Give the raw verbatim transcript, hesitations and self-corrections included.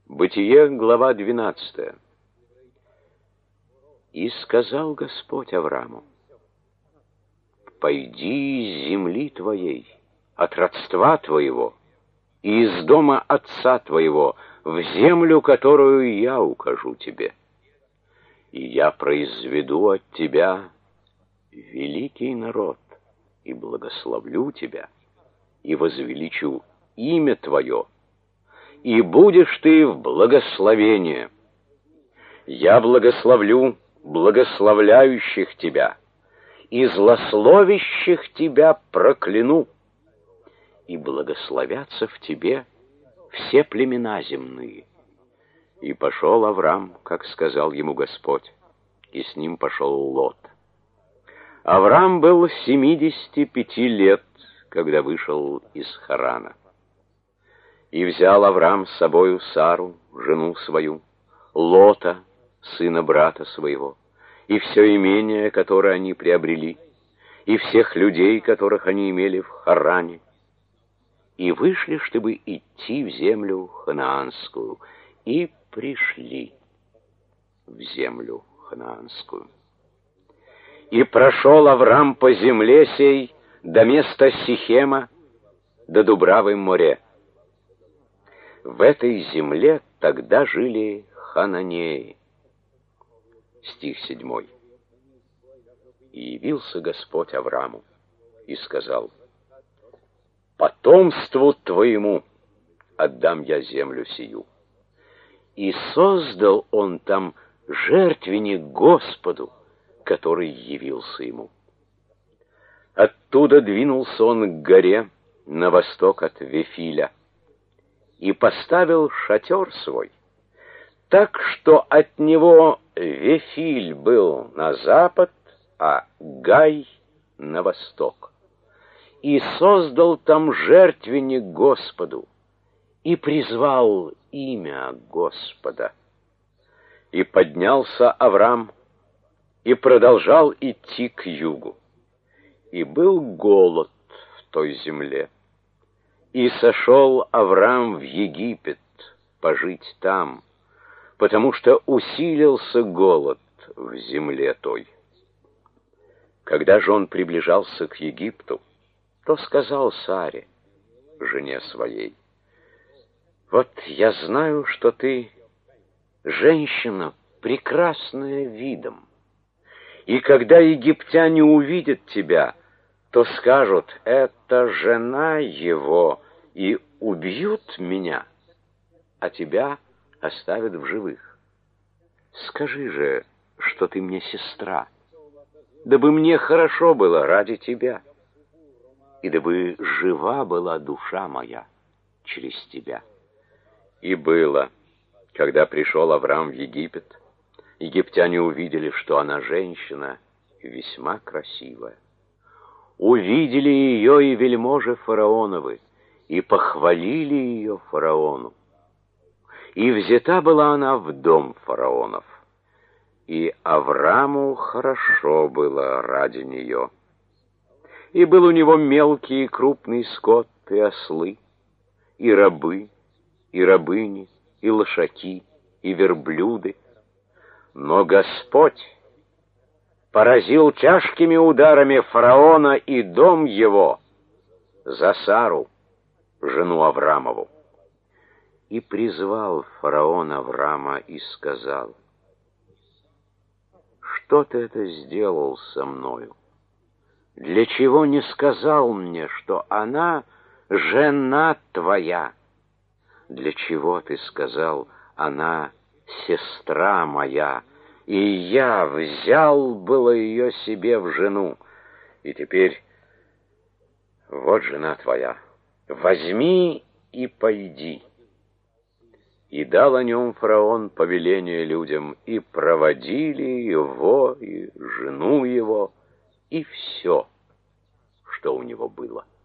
Бытие, глава двенадцатая. И сказал Господь Аврааму: «Пойди из земли твоей, от родства твоего, и из дома отца твоего, в землю, которую я укажу тебе. И я произведу от тебя великий народ, и благословлю тебя, и возвеличу имя твое, и будешь ты в благословении. Я благословлю благословляющих тебя, и злословящих тебя прокляну, и благословятся в тебе все племена земные». И пошел Авраам, как сказал ему Господь, и с ним пошел Лот. Авраам был семидесяти пяти лет, когда вышел из Харана. И взял Авраам с собою Сару, жену свою, Лота, сына брата своего, и все имение, которое они приобрели, и всех людей, которых они имели в Харане, и вышли, чтобы идти в землю ханаанскую, и пришли в землю ханаанскую. И прошел Авраам по земле сей до места Сихема, до Дубравы море. В этой земле тогда жили хананеи. Стих седьмой. И явился Господь Аврааму и сказал: «Потомству твоему отдам я землю сию». И создал он там жертвенник Господу, который явился ему. Оттуда двинулся он к горе на восток от Вифиля и поставил шатер свой, так что от него Вифиль был на запад, а Гай на восток. И создал там жертвенник Господу, и призвал имя Господа. И поднялся Авраам, и продолжал идти к югу. И был голод в той земле. И сошел Авраам в Египет пожить там, потому что усилился голод в земле той. Когда же он приближался к Египту, то сказал Саре, жене своей: «Вот я знаю, что ты женщина, прекрасная видом, и когда египтяне увидят тебя, то скажут: это жена его, и убьют меня, а тебя оставят в живых. Скажи же, что ты мне сестра, дабы мне хорошо было ради тебя, и дабы жива была душа моя через тебя». И было, когда пришел Авраам в Египет, египтяне увидели, что она женщина весьма красивая. Увидели ее и вельможи фараоновы, и похвалили ее фараону. И взята была она в дом фараонов, и Аврааму хорошо было ради нее. И был у него мелкий и крупный скот, и ослы, и рабы, и рабыни, и лошаки, и верблюды. Но Господь поразил тяжкими ударами фараона и дом его за Сару, жену Авраамову. И призвал фараон Авраама и сказал: «Что ты это сделал со мною? Для чего не сказал мне, что она жена твоя? Для чего ты сказал: она сестра моя, и я взял было ее себе в жену? И теперь вот жена твоя, возьми и пойди». И дал о нем фараон повеление людям, и проводили его, и жену его, и все, что у него было.